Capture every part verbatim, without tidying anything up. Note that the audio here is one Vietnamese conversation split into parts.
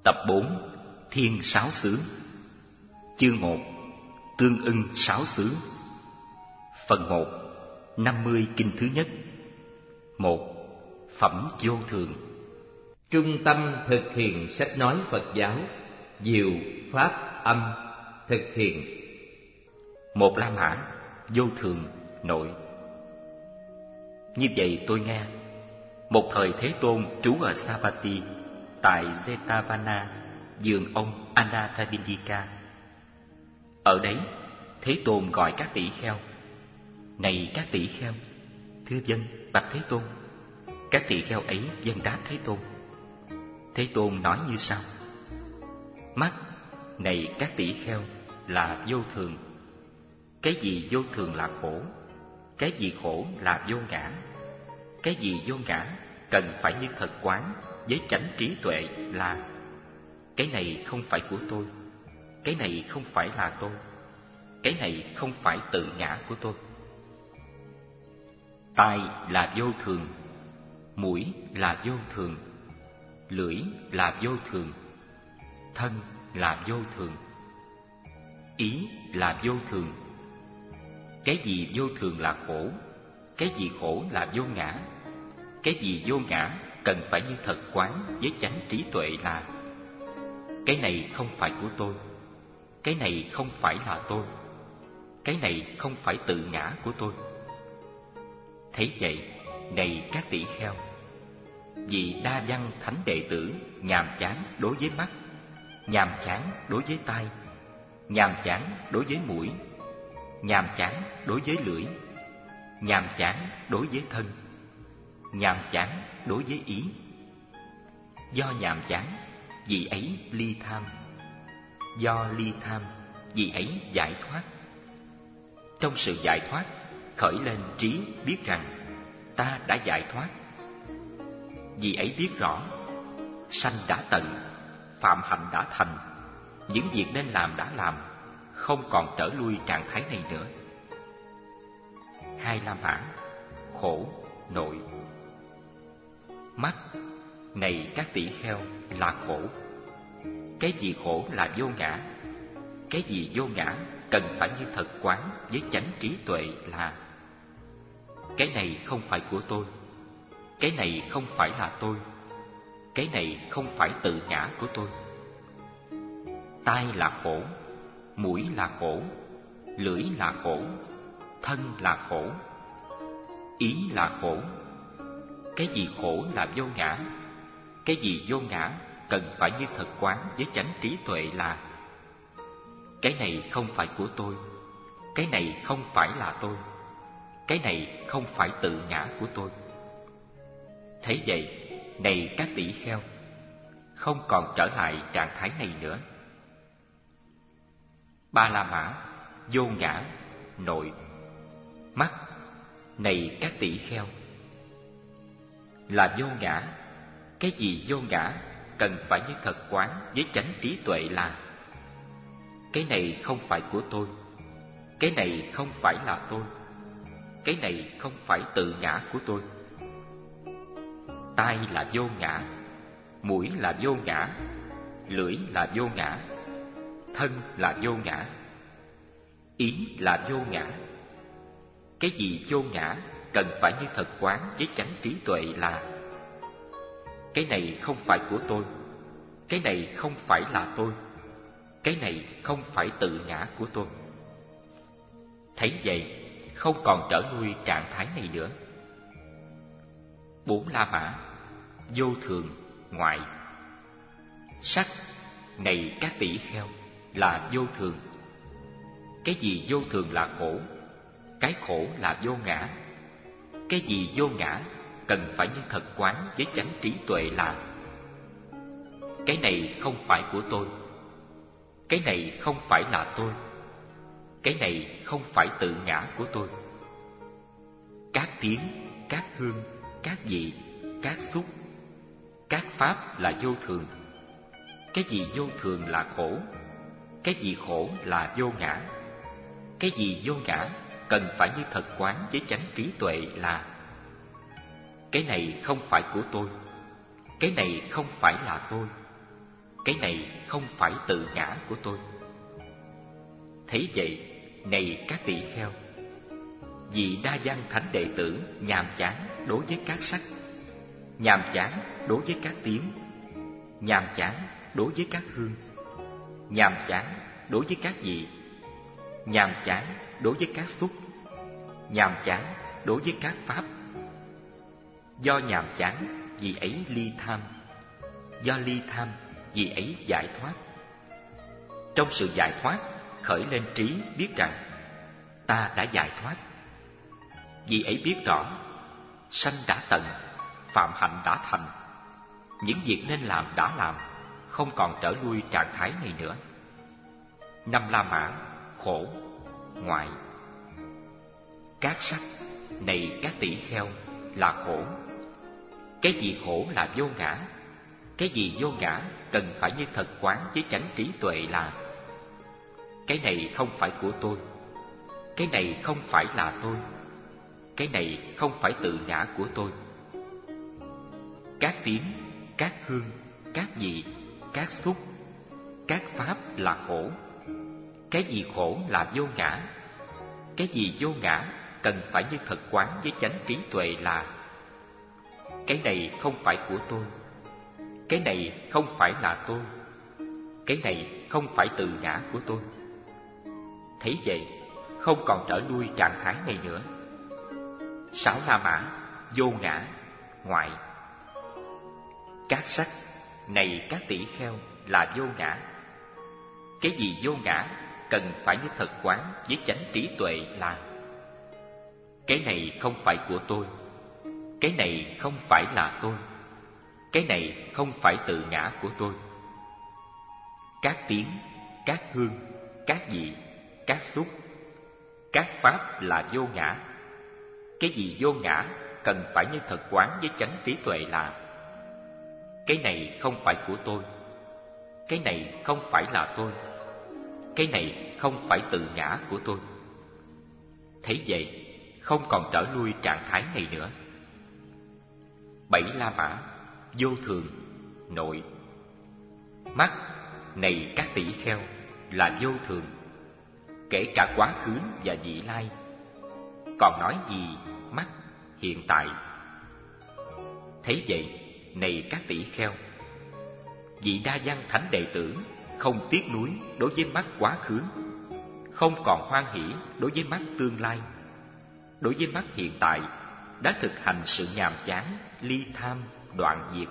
Tập bốn. Thiên sáu xứ. Chương một. Tương ưng sáu xứ. Phần một. năm mươi kinh thứ nhất. một. Phẩm vô thường. Trung tâm thực hiện sách nói Phật giáo, diệu pháp âm thực hiện. Một La Mã, vô thường, nội. Như vậy tôi nghe, một thời Thế Tôn trú ở Savatthi, tại Jetavana, vườn ông Anathapindika. Ở đấy, Thế Tôn gọi các tỷ kheo: "Này các tỷ kheo!" "Thưa vâng, bạch Thế Tôn." Các tỷ kheo ấy vâng đáp Thế Tôn. Thế Tôn nói như sau: "Mắt, này các tỷ kheo, là vô thường. Cái gì vô thường là khổ, cái gì khổ là vô ngã. Cái gì vô ngã cần phải như thật quán với chánh trí tuệ là: cái này không phải của tôi, cái này không phải là tôi, cái này không phải tự ngã của tôi. Tai là vô thường, mũi là vô thường, lưỡi là vô thường, thân là vô thường, ý là vô thường. Cái gì vô thường là khổ, cái gì khổ là vô ngã. Cái gì vô ngã cần phải như thật quán với chánh trí tuệ là: cái này không phải của tôi, cái này không phải là tôi, cái này không phải tự ngã của tôi." Thế vậy, này các tỷ kheo, vì đa văn thánh đệ tử nhàm chán đối với mắt, nhàm chán đối với tai, nhàm chán đối với mũi, nhàm chán đối với lưỡi, nhàm chán đối với thân, nhàm chán đối với ý. Do nhàm chán, vì ấy ly tham. Do ly tham, vì ấy giải thoát. Trong sự giải thoát, khởi lên trí biết rằng ta đã giải thoát. Vì ấy biết rõ, sanh đã tận, phạm hạnh đã thành, những việc nên làm đã làm, không còn trở lui trạng thái này nữa. Hai La Mã, khổ, nội. Mắt, này các tỷ kheo, là khổ. Cái gì khổ là vô ngã. Cái gì vô ngã cần phải như thật quán với chánh trí tuệ là: cái này không phải của tôi, cái này không phải là tôi, cái này không phải tự ngã của tôi. Tai là khổ, mũi là khổ, lưỡi là khổ, thân là khổ, ý là khổ. Cái gì khổ là vô ngã. Cái gì vô ngã cần phải như thật quán với chánh trí tuệ là: cái này không phải của tôi, cái này không phải là tôi, cái này không phải tự ngã của tôi. Thế vậy, này các tỷ kheo, không còn trở lại trạng thái này nữa. Ba La Mã, vô ngã, nội. Mắt, này các tỷ kheo, là vô ngã. Cái gì vô ngã cần phải như thật quán với chánh trí tuệ là: cái này không phải của tôi, cái này không phải là tôi, cái này không phải tự ngã của tôi. Tai là vô ngã, mũi là vô ngã, lưỡi là vô ngã, thân là vô ngã, ý là vô ngã. Cái gì vô ngã cần phải như thật quán với chánh trí tuệ là: cái này không phải của tôi, cái này không phải là tôi, cái này không phải tự ngã của tôi. Thấy vậy, không còn trở lui trạng thái này nữa. Bốn La Mã, vô thường, ngoại. Sắc, này các tỷ kheo, là vô thường. Cái gì vô thường là khổ, cái khổ là vô ngã. Cái gì vô ngã cần phải như thật quán với chánh trí tuệ là: cái này không phải của tôi, cái này không phải là tôi, cái này không phải tự ngã của tôi. Các tiếng, các hương, các vị, các xúc, các pháp là vô thường. Cái gì vô thường là khổ, cái gì khổ là vô ngã. Cái gì vô ngã cần phải như thật quán với chánh trí tuệ là: cái này không phải của tôi, cái này không phải là tôi, cái này không phải tự ngã của tôi. Thấy vậy, này các tỷ kheo, vì đa văn thánh đệ tử nhàm chán đối với các sắc, nhàm chán đối với các tiếng, nhàm chán đối với các hương, nhàm chán đối với các vị, nhàm chán đối với các xúc, nhàm chán đối với các pháp. Do nhàm chán, vì ấy ly tham, do ly tham, vì ấy giải thoát. Trong sự giải thoát, khởi lên trí biết rằng ta đã giải thoát. Vì ấy biết rõ, sanh đã tận, phạm hạnh đã thành. Những việc nên làm đã làm, không còn trở lui trạng thái này nữa. Năm la mã, khổ, ngoại. Các sắc, này các tỷ kheo, là khổ. Cái gì khổ là vô ngã. Cái gì vô ngã cần phải như thật quán với chánh trí tuệ là cái này không phải của tôi, cái này không phải là tôi, cái này không phải tự ngã của tôi. Các tiếng, các hương, các vị, các xúc, các pháp là khổ. Cái gì khổ là vô ngã. Cái gì vô ngã cần phải như thật quán với chánh trí tuệ là cái này không phải của tôi, cái này không phải là tôi, cái này không phải tự ngã của tôi. Thấy vậy, không còn trở lui trạng thái này nữa. Sáu la mã, vô ngã, ngoại. Các sắc, này các tỷ kheo, là vô ngã. Cái gì vô ngã cần phải như thật quán với chánh trí tuệ là cái này không phải của tôi, cái này không phải là tôi, cái này không phải tự ngã của tôi. Các tiếng, các hương, các vị, các xúc, các pháp là vô ngã. Cái gì vô ngã cần phải như thật quán với chánh trí tuệ là cái này không phải của tôi, cái này không phải là tôi, cái này không phải tự ngã của tôi. Thấy vậy, không còn trở lui trạng thái này nữa. Bảy la mã, vô thường, nội. Mắt, này các tỷ kheo, là vô thường, kể cả quá khứ và vị lai. Còn nói gì mắt hiện tại? Thấy vậy, này các tỷ kheo, vị đa văn thánh đệ tử không tiếc nuối đối với mắt quá khứ, không còn hoan hỷ đối với mắt tương lai. Đối với mắt hiện tại, đã thực hành sự nhàm chán, ly tham, đoạn diệt.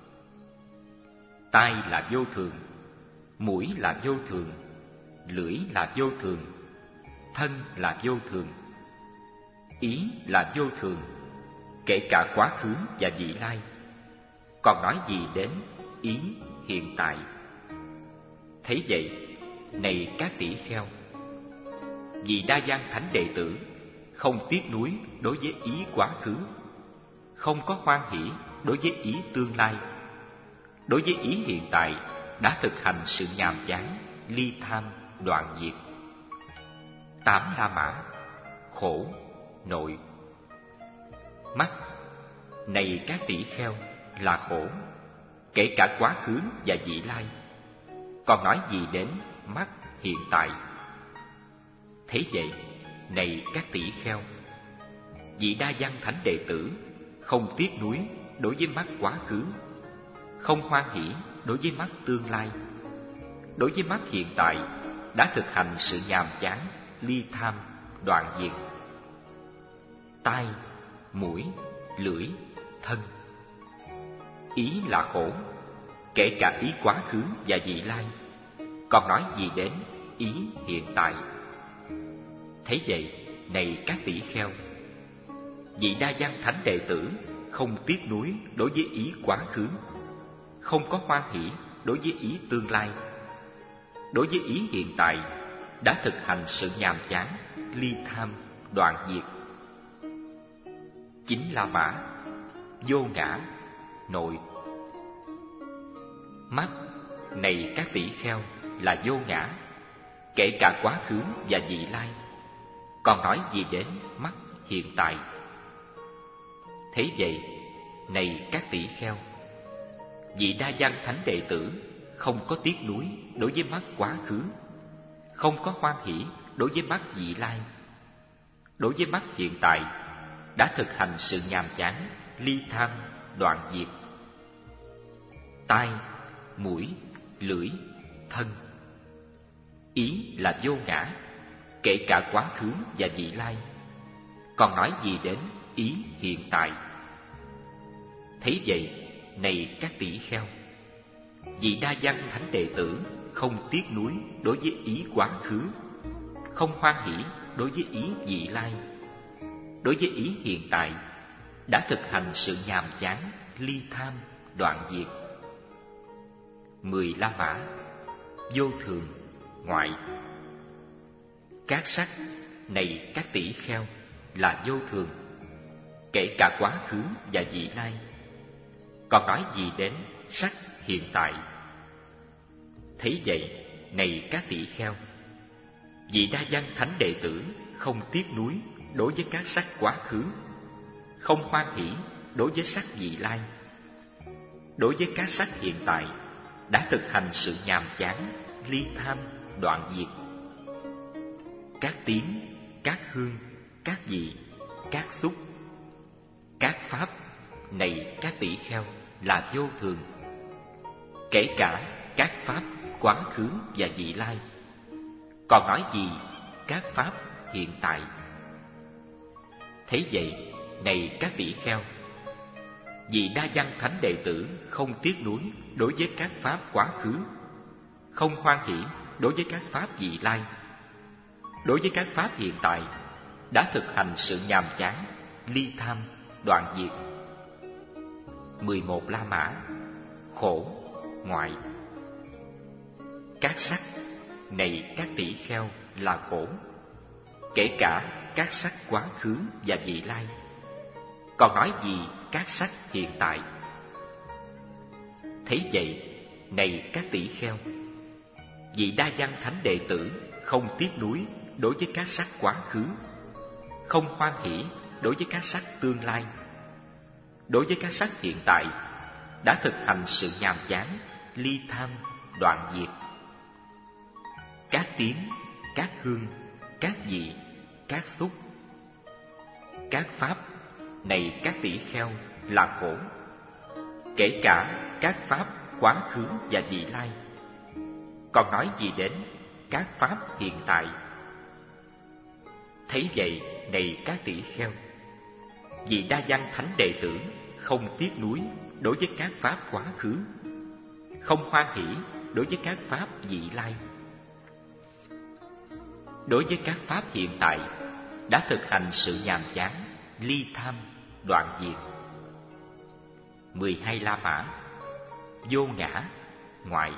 Tai là vô thường, mũi là vô thường, lưỡi là vô thường, thân là vô thường, ý là vô thường, kể cả quá khứ và vị lai. Còn nói gì đến ý hiện tại? Thấy vậy, này các tỷ kheo, vì đa văn thánh đệ tử không tiếc nuối đối với ý quá khứ, không có hoan hỷ đối với ý tương lai. Đối với ý hiện tại, đã thực hành sự nhàm chán, ly tham, đoạn diệt. Tám la mã, khổ, nội. Mắt, này các tỷ kheo, là khổ, kể cả quá khứ và vị lai. Còn nói gì đến mắt hiện tại? Thế vậy, này các tỷ kheo, vị đa văn thánh đệ tử không tiếc nuối đối với mắt quá khứ, không hoan hỷ đối với mắt tương lai. Đối với mắt hiện tại, đã thực hành sự nhàm chán, ly tham, đoạn diệt. Tai, mũi, lưỡi, thân. Ý là khổ, kể cả ý quá khứ và vị lai. Còn nói gì đến ý hiện tại? Thấy vậy, này các tỷ kheo, vị đa văn thánh đệ tử không tiếc nuối đối với ý quá khứ, không có hoan hỷ đối với ý tương lai. Đối với ý hiện tại, đã thực hành sự nhàm chán, ly tham, đoạn diệt. Chín la mã, vô ngã, nội. Mắt, này các tỷ kheo, là vô ngã, kể cả quá khứ và vị lai. Còn nói gì đến mắt hiện tại? Thế vậy, này các tỷ kheo, vị đa văn thánh đệ tử không có tiếc nuối đối với mắt quá khứ, không có hoan hỷ đối với mắt vị lai. Đối với mắt hiện tại, đã thực hành sự nhàm chán, ly tham, đoạn diệt. Tai, mũi, lưỡi, thân. Ý là vô ngã, kể cả quá khứ và vị lai. Còn nói gì đến ý hiện tại? Thấy vậy, này các tỷ kheo, vị đa văn thánh đệ tử không tiếc nuối đối với ý quá khứ, không hoan hỷ đối với ý vị lai. Đối với ý hiện tại, đã thực hành sự nhàm chán, ly tham, đoạn diệt. Mười la mã, vô thường, ngoại. Các sắc, này các tỷ kheo, là vô thường, kể cả quá khứ và vị lai. Còn nói gì đến sắc hiện tại? Thấy vậy, này các tỷ kheo, vị đa văn thánh đệ tử không tiếc nuối đối với các sắc quá khứ, không hoan hỷ đối với sắc vị lai. Đối với các sắc hiện tại, đã thực hành sự nhàm chán, ly tham, đoạn diệt. Các tiếng, các hương, các vị, các xúc, các pháp, này các tỷ kheo, là vô thường, kể cả các pháp quá khứ và vị lai. Còn nói gì các pháp hiện tại? Thế vậy, này các tỷ kheo, vị đa văn thánh đệ tử không tiếc nuối đối với các pháp quá khứ, không hoan hỷ đối với các pháp vị lai. Đối với các pháp hiện tại, đã thực hành sự nhàm chán, ly tham, đoạn diệt. Mười một la mã, khổ, ngoại. Các sắc, này các tỷ kheo, là khổ, kể cả các sắc quá khứ và vị lai. Còn nói gì các sắc hiện tại? Thấy vậy, này các tỷ kheo, vị đa văn thánh đệ tử không tiếc nuối đối với các sắc quá khứ, không hoan hỷ đối với các sắc tương lai. Đối với các sắc hiện tại, đã thực hành sự nhàm chán, ly tham, đoạn diệt. Các tiếng, các hương, các vị, các xúc, các pháp, này các tỷ kheo, là khổ, kể cả các pháp quá khứ và vị lai. Còn nói gì đến các pháp hiện tại? Thấy vậy, này các tỷ kheo, vị đa văn thánh đệ tử không tiếc nuối đối với các pháp quá khứ, không hoan hỷ đối với các pháp vị lai. Đối với các pháp hiện tại, đã thực hành sự nhàm chán, ly tham, đoạn diệt. Mười hai la mã, vô ngã, ngoại.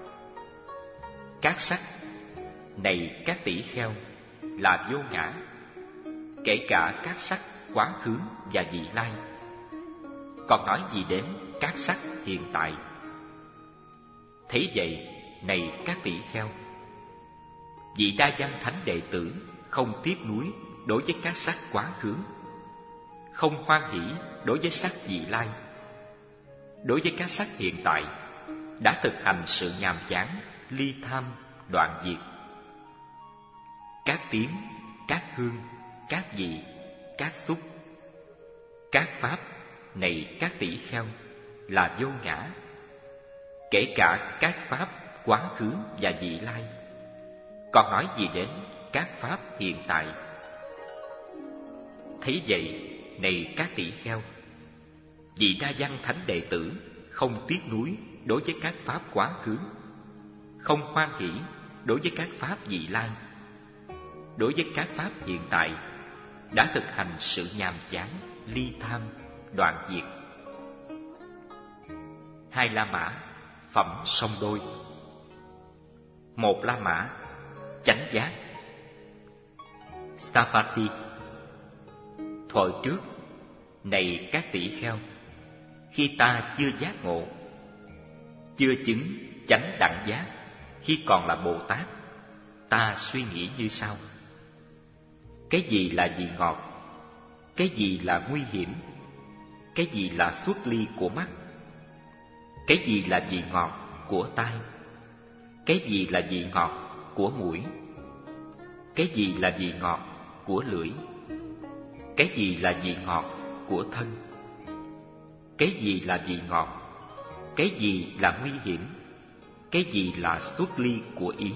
Các sắc, này các tỷ kheo, là vô ngã, kể cả các sắc quá khứ và vị lai. Còn nói gì đến các sắc hiện tại? Thấy vậy, này các tỷ kheo, vị đa văn thánh đệ tử không tiếc nuối đối với các sắc quá khứ, không hoan hỷ đối với sắc vị lai. Đối với các sắc hiện tại, đã thực hành sự nhàm chán, ly tham, đoạn diệt. Các tiếng, các hương, các vị, các xúc, các pháp, này các tỷ kheo, là vô ngã, kể cả các pháp quá khứ và vị lai. Còn nói gì đến các pháp hiện tại? Thấy vậy, này các tỷ kheo, vị đa văn thánh đệ tử không tiếc nuối đối với các pháp quá khứ, không hoan hỷ đối với các pháp vị lai. Đối với các pháp hiện tại, đã thực hành sự nhàm chán, ly tham, đoạn diệt. Hai la mã, phẩm song đôi. Một la mã, chánh giác. Stapati. Thuở trước, này các tỷ kheo, khi ta chưa giác ngộ, chưa chứng chánh đẳng giác, khi còn là Bồ Tát, ta suy nghĩ như sau: cái gì là vị ngọt? Cái gì là nguy hiểm? Cái gì là xuất ly của mắt? Cái gì là vị ngọt, của tai? Cái gì là vị ngọt của mũi? Cái gì là vị ngọt của lưỡi? Cái gì là vị ngọt của thân? Cái gì là vị ngọt? Cái gì là nguy hiểm? Cái gì là xuất ly của ý?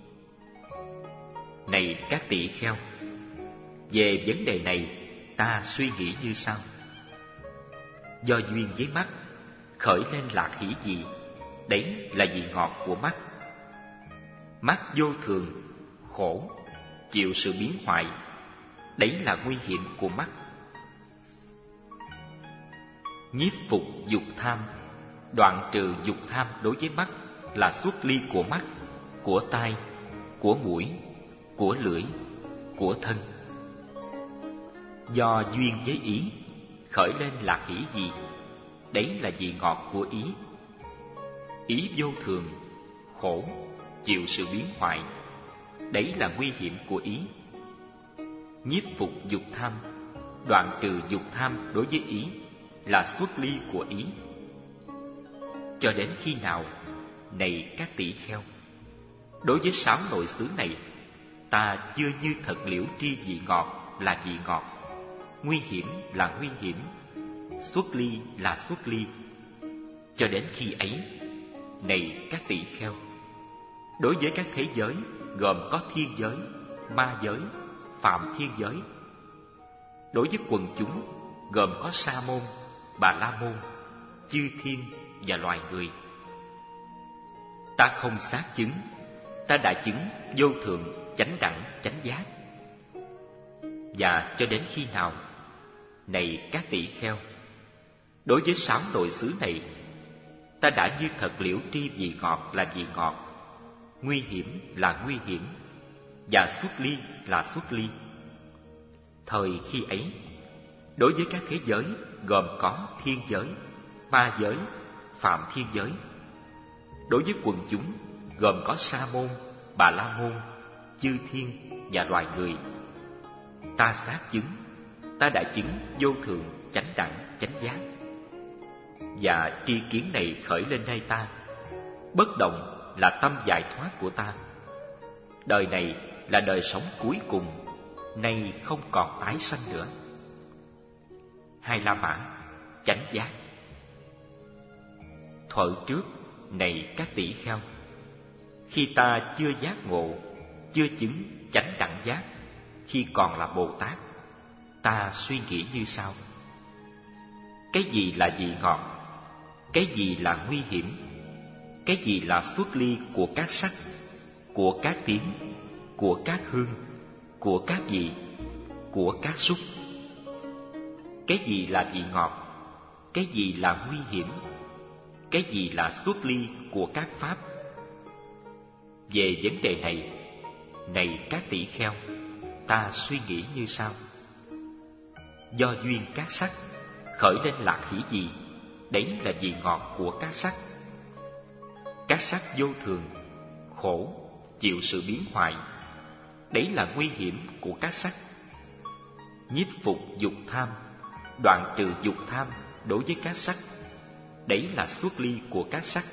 Này các tỳ kheo, về vấn đề này ta suy nghĩ như sau. Do duyên với mắt khởi lên lạc hỷ gì, đấy là vị ngọt của mắt. Mắt vô thường, khổ, chịu sự biến hoại, đấy là nguy hiểm của mắt. Nhiếp phục dục tham, đoạn trừ dục tham đối với mắt là xuất ly của mắt, của tai, của mũi, của lưỡi, của thân. Do duyên với ý khởi lên lạc hỷ gì, đấy là vị ngọt của ý. Ý vô thường, khổ, chịu sự biến hoại, đấy là nguy hiểm của ý. Nhiếp phục dục tham, đoạn trừ dục tham đối với ý là xuất ly của ý. Cho đến khi nào, này các tỷ kheo, đối với sáu nội xứ này, ta chưa như thật liễu tri vị ngọt là vị ngọt, nguy hiểm là nguy hiểm, xuất ly là xuất ly. Cho đến khi ấy, này các tỷ kheo, đối với các thế giới gồm có thiên giới, ma giới, phạm thiên giới, đối với quần chúng gồm có sa môn, bà la môn, chư thiên và loài người, ta không xác chứng, ta đã chứng vô thượng chánh đẳng chánh giác. Và cho đến khi nào, này các tỷ kheo, đối với sáu nội xứ này, ta đã như thật liễu tri vị ngọt là vị ngọt, nguy hiểm là nguy hiểm, và xuất ly là xuất ly. Thời khi ấy, đối với các thế giới gồm có thiên giới, ma giới, phạm thiên giới, đối với quần chúng gồm có sa môn, bà la môn, chư thiên và loài người, ta xác chứng, ta đã chứng vô thượng chánh đẳng chánh giác. Và tri kiến này khởi lên nơi ta, bất động là tâm giải thoát của ta. Đời này là đời sống cuối cùng, nay không còn tái sanh nữa. Hai La Mã chánh giác. Thuở trước, này các tỷ kheo, khi ta chưa giác ngộ, chưa chứng chánh đẳng giác, khi còn là Bồ Tát, ta suy nghĩ như sau. Cái gì là vị ngọt? Cái gì là nguy hiểm? Cái gì là xuất ly của các sắc, của các tiếng, của các hương, của các vị, của các xúc? Cái gì là vị ngọt? Cái gì là nguy hiểm? Cái gì là xuất ly của các pháp? Về vấn đề này, này các tỷ kheo, ta suy nghĩ như sau. Do duyên các sắc khởi lên lạc hỷ gì, đấy là vị ngọt của các sắc. Các sắc vô thường, khổ, chịu sự biến hoại, đấy là nguy hiểm của các sắc. Nhiếp phục dục tham, đoạn trừ dục tham đối với các sắc, đấy là xuất ly của các sắc.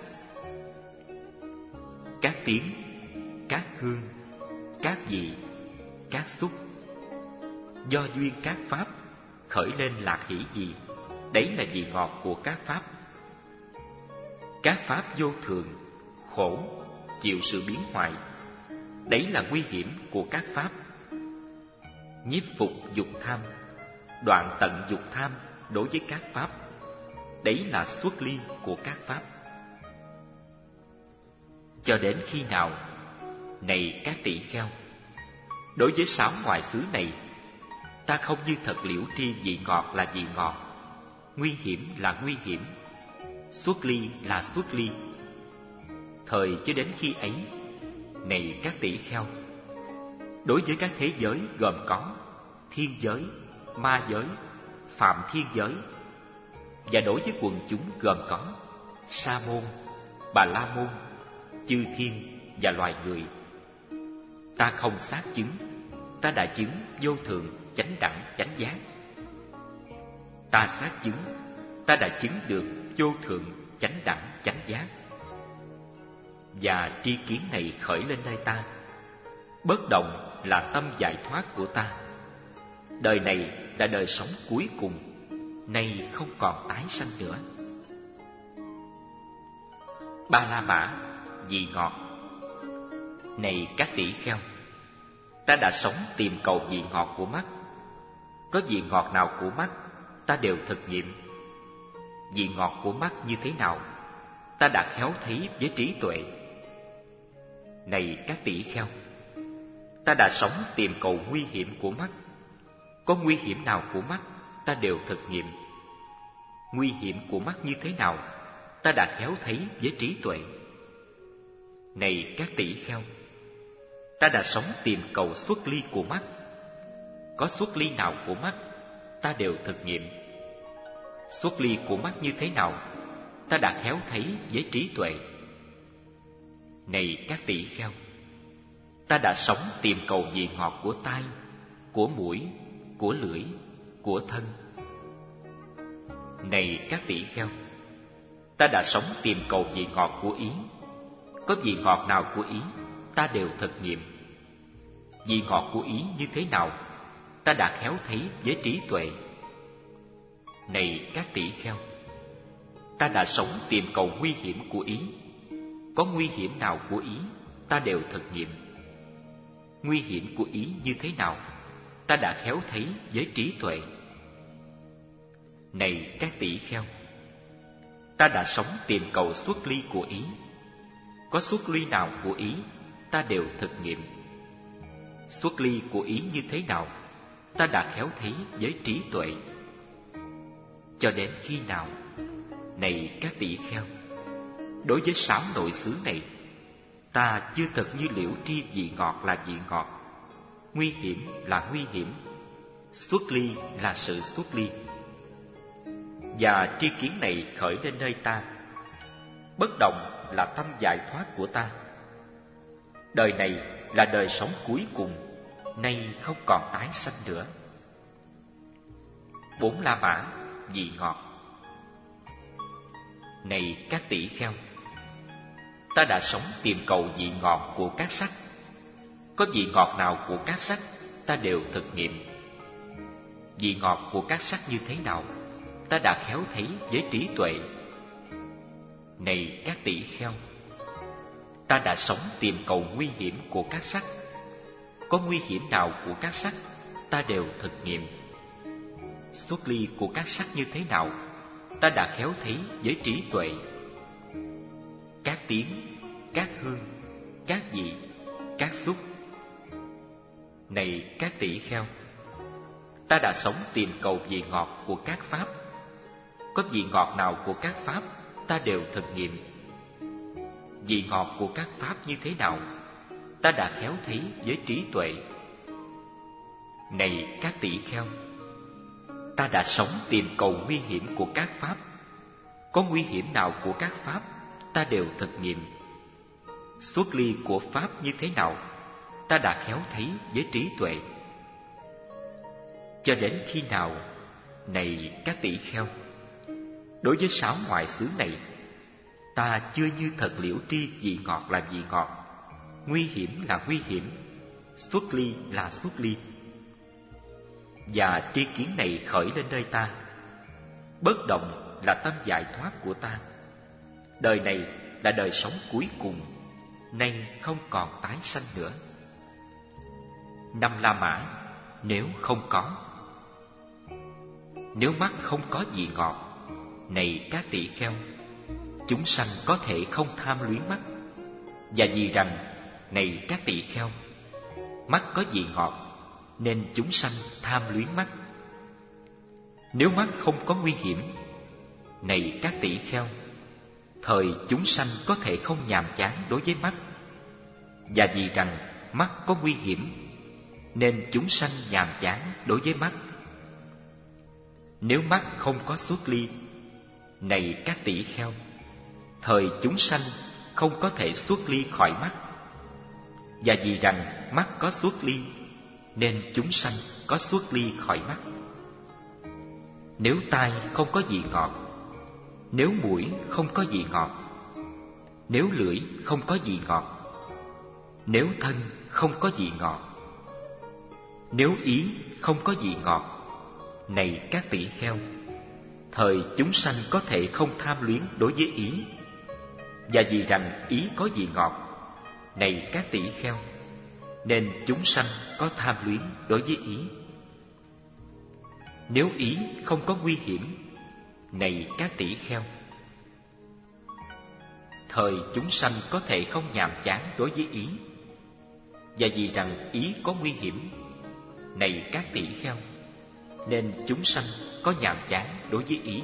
Các tiếng, các hương, các vị, các xúc, do duyên các pháp khởi lên lạc hỷ gì, đấy là vị ngọt của các pháp. Các pháp vô thường, khổ, chịu sự biến hoại, đấy là nguy hiểm của các pháp. Nhiếp phục dục tham, đoạn tận dục tham đối với các pháp, đấy là xuất ly của các pháp. Cho đến khi nào, này các tỷ kheo, đối với sáu ngoại xứ này, ta không như thật liễu tri vị ngọt là vị ngọt, nguy hiểm là nguy hiểm, xuất ly là xuất ly. Thời cho đến khi ấy, này các tỷ kheo, đối với các thế giới gồm có thiên giới, ma giới, phạm thiên giới, và đối với quần chúng gồm có sa môn, bà la môn, chư thiên và loài người, ta không xác chứng, ta đã chứng vô thượng chánh đẳng chánh giác. Ta xác chứng, ta đã chứng được vô thượng chánh đẳng chánh giác. và tri kiến này khởi lên nơi ta. Bất động là tâm giải thoát của ta. Đời này là đời sống cuối cùng, nay không còn tái sanh nữa. Ba la mã, vị ngọt. Này các tỷ kheo, ta đã sống tìm cầu vị ngọt của mắt. Có vị ngọt nào của mắt, ta đều thực nghiệm. Vị ngọt của mắt như thế nào, ta đã khéo thấy với trí tuệ. Này các tỷ kheo, ta đã sống tìm cầu nguy hiểm của mắt. Có nguy hiểm nào của mắt, ta đều thực nghiệm. Nguy hiểm của mắt như thế nào, ta đã khéo thấy với trí tuệ. Này các tỷ kheo, ta đã sống tìm cầu xuất ly của mắt. Có xuất ly nào của mắt, ta đều thực nghiệm. Xuất ly của mắt như thế nào, ta đã khéo thấy với trí tuệ. Này các tỷ kheo, ta đã sống tìm cầu vị ngọt của tai, của mũi, của lưỡi, của thân. Này các tỷ kheo, ta đã sống tìm cầu vị ngọt của ý. Có vị ngọt nào của ý, ta đều thực nghiệm. Vị ngọt của ý như thế nào, ta đã khéo thấy với trí tuệ. Này các tỷ kheo, ta đã sống tìm cầu nguy hiểm của ý. Có nguy hiểm nào của ý, ta đều thực nghiệm. Nguy hiểm của ý như thế nào, ta đã khéo thấy với trí tuệ. Này các tỷ kheo, ta đã sống tìm cầu xuất ly của ý. Có xuất ly nào của ý, ta đều thực nghiệm. Xuất ly của ý như thế nào, ta đã khéo thấy với trí tuệ. Cho đến khi nào, này các tỷ kheo, đối với sáu nội xứ này, ta chưa thật như liễu tri vị ngọt là vị ngọt, nguy hiểm là nguy hiểm, xuất ly là sự xuất ly. Và tri kiến này khởi lên nơi ta. Bất động là tâm giải thoát của ta. Đời này là đời sống cuối cùng, nay không còn tái sanh nữa. Bốn la mã, vị ngọt. Này các tỷ kheo, ta đã sống tìm cầu vị ngọt của các sắc. Có vị ngọt nào của các sắc, ta đều thực nghiệm. Vị ngọt của các sắc như thế nào, ta đã khéo thấy với trí tuệ. Này các tỷ kheo, ta đã sống tìm cầu nguy hiểm của các sắc. Có nguy hiểm nào của các sắc, ta đều thực nghiệm. Xuất ly của các sắc như thế nào, ta đã khéo thấy với trí tuệ. Các tiếng, các hương, các vị, các xúc. Này các tỷ kheo, ta đã sống tìm cầu vị ngọt của các pháp. Có vị ngọt nào của các pháp, ta đều thực nghiệm. Vị ngọt của các pháp như thế nào, ta đã khéo thấy với trí tuệ. Này các tỷ kheo, ta đã sống tìm cầu nguy hiểm của các pháp. Có nguy hiểm nào của các pháp, ta đều thực nghiệm. Xuất ly của pháp như thế nào, ta đã khéo thấy với trí tuệ. Cho đến khi nào, này các tỷ kheo, đối với sáu ngoại xứ này, ta chưa như thật liễu tri vị ngọt là vị ngọt, nguy hiểm là nguy hiểm, xuất ly là xuất ly. Và tri kiến này khởi lên nơi ta. Bất động là tâm giải thoát của ta. Đời này là đời sống cuối cùng, nay không còn tái sanh nữa. Năm la mã, nếu không có. Nếu mắt không có vị ngọt, này các tỷ kheo, chúng sanh có thể không tham luyến mắt. Và vì rằng, này các tỷ kheo, mắt có vị ngọt, nên chúng sanh tham luyến mắt. Nếu mắt không có nguy hiểm, này các tỷ kheo, thời chúng sanh có thể không nhàm chán đối với mắt. Và vì rằng mắt có nguy hiểm, nên chúng sanh nhàm chán đối với mắt. Nếu mắt không có xuất ly, này các tỷ kheo, thời chúng sanh không có thể xuất ly khỏi mắt. Và vì rằng mắt có xuất ly, nên chúng sanh có xuất ly khỏi mắt. Nếu tai không có vị ngọt, nếu mũi không có vị ngọt, nếu lưỡi không có vị ngọt, nếu thân không có vị ngọt, nếu ý không có vị ngọt, này các tỷ kheo, thời chúng sanh có thể không tham luyến đối với ý. Và vì rằng ý có vị ngọt, này các tỷ kheo, nên chúng sanh có tham luyến đối với ý. Nếu ý không có nguy hiểm, này các tỷ kheo, thời chúng sanh có thể không nhàm chán đối với ý. Và vì rằng ý có nguy hiểm, này các tỷ kheo, nên chúng sanh có nhàm chán đối với ý.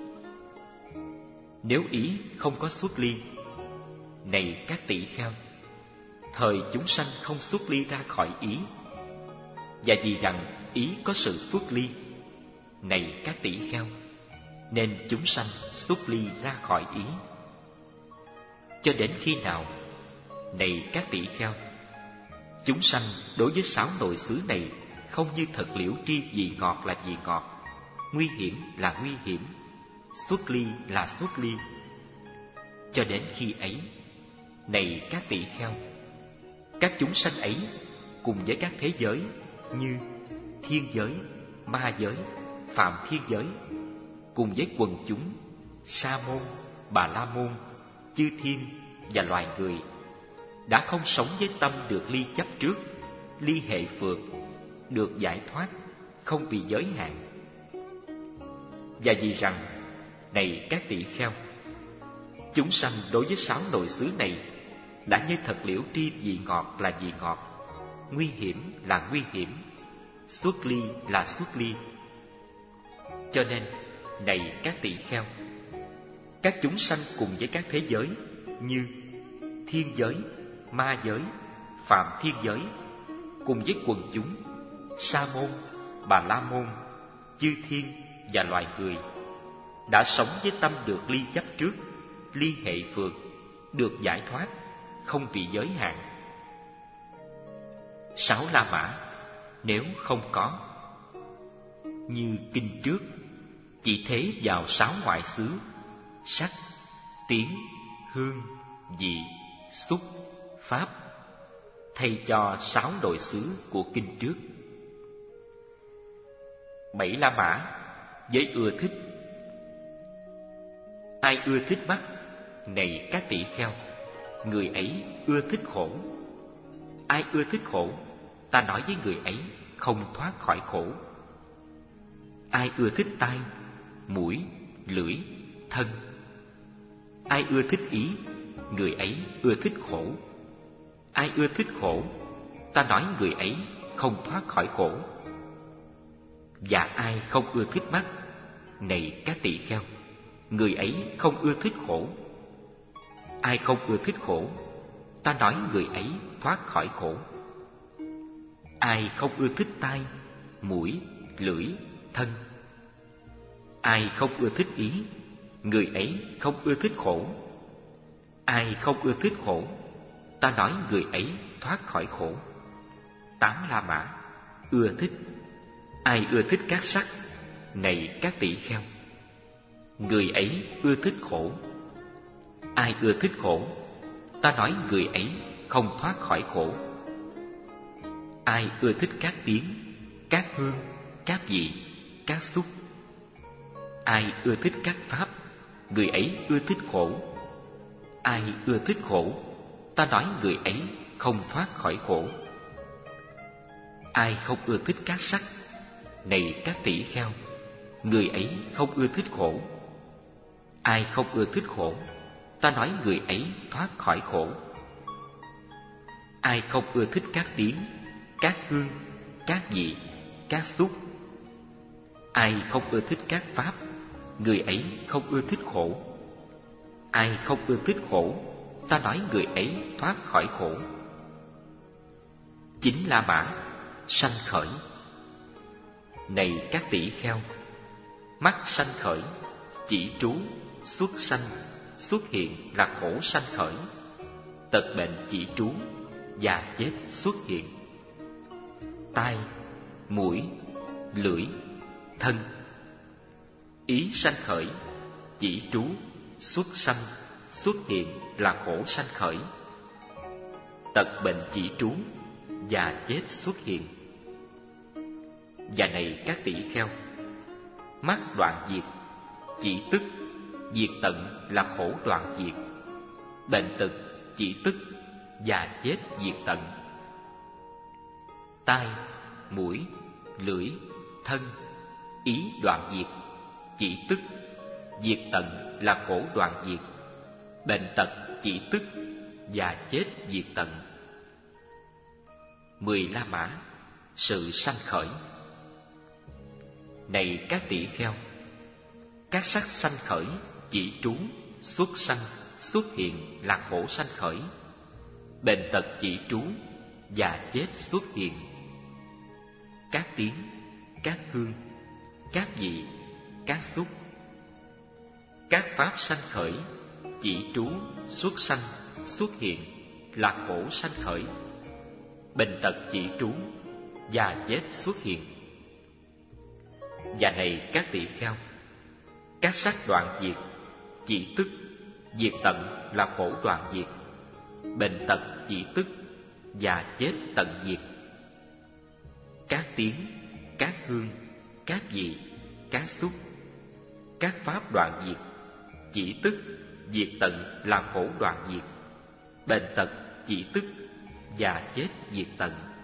Nếu ý không có xuất ly, này các tỷ kheo, thời chúng sanh không xuất ly ra khỏi ý. Và vì rằng ý có sự xuất ly, này các tỷ kheo, nên chúng sanh xuất ly ra khỏi ý. Cho đến khi nào, này các tỷ kheo, chúng sanh đối với sáu nội xứ này không như thật liễu tri vị ngọt là vị ngọt, nguy hiểm là nguy hiểm, xuất ly là xuất ly. Cho đến khi ấy, này các tỷ kheo, các chúng sanh ấy cùng với các thế giới như thiên giới, ma giới, phạm thiên giới, cùng với quần chúng, sa môn, bà la môn, chư thiên và loài người, đã không sống với tâm được ly chấp trước, ly hệ phược, được giải thoát, không bị giới hạn. Và vì rằng, này các tỷ kheo, chúng sanh đối với sáu nội xứ này đã như thật liễu tri vị ngọt là vị ngọt, nguy hiểm là nguy hiểm, xuất ly là xuất ly. Cho nên, này các tỷ kheo, các chúng sanh cùng với các thế giới như thiên giới, ma giới, phạm thiên giới, cùng với quần chúng, sa môn, bà la môn, chư thiên và loài người, đã sống với tâm được ly chấp trước, ly hệ phược, được giải thoát, không bị giới hạn. Sáu La Mã nếu không có, như kinh trước, chỉ thế vào sáu ngoại xứ: sắc, tiếng, hương, vị, xúc, pháp, thay cho sáu nội xứ của kinh trước. Bảy La Mã với ưa thích. Ai ưa thích mắt, này các tỷ kheo, người ấy ưa thích khổ. Ai ưa thích khổ, ta nói với người ấy không thoát khỏi khổ. Ai ưa thích tai, mũi, lưỡi, thân, ai ưa thích ý, người ấy ưa thích khổ. Ai ưa thích khổ, ta nói người ấy không thoát khỏi khổ. Và ai không ưa thích mắt, này các tỷ kheo, người ấy không ưa thích khổ. Ai không ưa thích khổ, ta nói người ấy thoát khỏi khổ. Ai không ưa thích tai, mũi, lưỡi, thân, ai không ưa thích ý, người ấy không ưa thích khổ. Ai không ưa thích khổ, ta nói người ấy thoát khỏi khổ. Tám La Mã ưa thích. Ai ưa thích các sắc, này các tỷ kheo, người ấy ưa thích khổ. Ai ưa thích khổ, ta nói người ấy không thoát khỏi khổ. Ai ưa thích các tiếng, các hương, các vị, các xúc, ai ưa thích các pháp, người ấy ưa thích khổ. Ai ưa thích khổ, ta nói người ấy không thoát khỏi khổ. Ai không ưa thích các sắc, này các tỷ kheo, người ấy không ưa thích khổ. Ai không ưa thích khổ, ta nói người ấy thoát khỏi khổ. Ai không ưa thích các tiếng, các hương, các vị, các xúc, ai không ưa thích các pháp, người ấy không ưa thích khổ. Ai không ưa thích khổ, ta nói người ấy thoát khỏi khổ. Chín La Mã sanh khởi. Này các tỷ kheo, mắt sanh khởi, chỉ trú, xuất sanh, xuất hiện là khổ sanh khởi. Tật bệnh chỉ trú, già chết xuất hiện. Tai, mũi, lưỡi, thân, ý sanh khởi, chỉ trú, xuất sanh, xuất hiện là khổ sanh khởi. Tật bệnh chỉ trú, già chết xuất hiện. Và này các tỷ kheo, mắc đoạn diệt, chỉ tức diệt tận là khổ đoạn diệt. Bệnh tật chỉ tức già chết diệt tận. Tai, mũi, lưỡi, thân, ý đoạn diệt, chỉ tức diệt tận là khổ đoạn diệt. Bệnh tật chỉ tức già chết diệt tận. Mười la mã, sự sanh khởi. Này các tỷ kheo, các sắc sanh khởi chỉ trú, xuất sanh, xuất hiện là khổ sanh khởi. Bệnh tật chỉ trú, già chết xuất hiện. Các tiếng, các hương, các vị, các xúc, các pháp sanh khởi chỉ trú, xuất sanh, xuất hiện là khổ sanh khởi. Bệnh tật chỉ trú, già chết xuất hiện. Và này các tỷ kheo, các sắc đoạn diệt, chỉ tức diệt tận là khổ đoạn diệt. Bệnh tật chỉ tức già chết tận diệt. Các tiếng, các hương, các vị, các xúc, các pháp đoạn diệt, chỉ tức diệt tận là khổ đoạn diệt. Bệnh tật chỉ tức già chết diệt tận.